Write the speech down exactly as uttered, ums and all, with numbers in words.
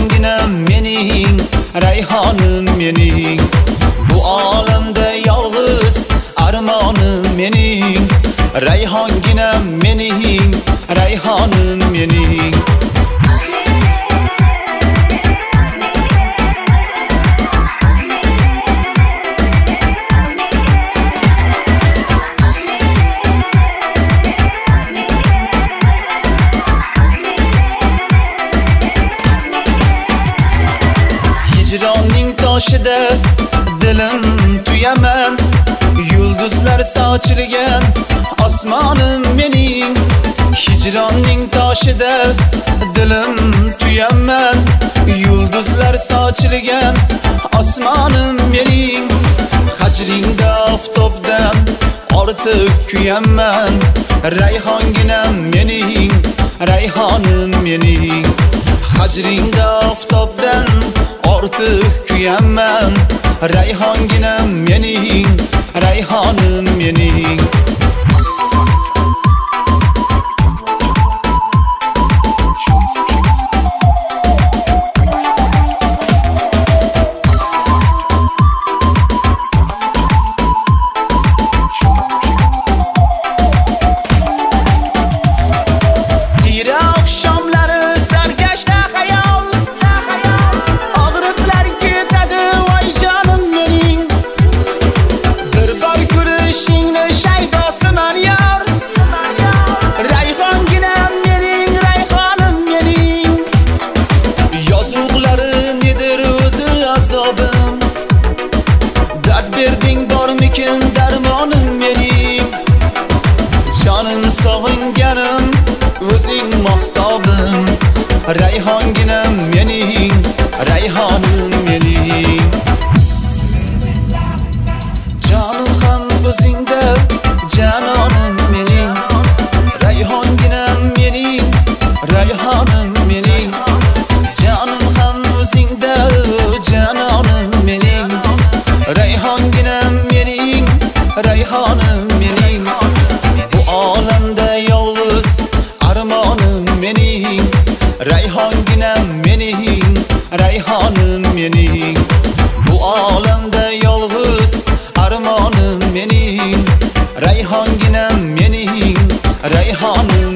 Rayhonginam mening, rayhonim mening. Bu olamda yolg'iz armonim mening. Rayhonginam mening, rayhonim mening. Hicronning toshida dilim tuyaman, yulduzlar sochilgan osmonim mening. Hicronning toshida dilim tuyaman, yulduzlar sochilgan osmonim mening. Hajringda oftobdan ortiq kuyaman, rayhonginam mening, rayhonim mening. Hajringda oftobdan ortiq kuyaman, rayhonginam mening, rayhonim mening. Dard berding bormikin darmonim mening. Jonim sog'inganim o'zing mahtobim, rayhonginam mening, rayhonim mening. Jonim ham o'zingda, janonim mening. Rayhonginam mening, rayhonim mening. Jonim ham o'zingda, janonim mening. Rayhonginam mening, rayhonim mening. Bu olamda yolg'iz armonim mening. Rayhonginam mening, rayhonim mening. Bu olamda yolg'iz armonim mening. Rayhonginam mening, rayhonim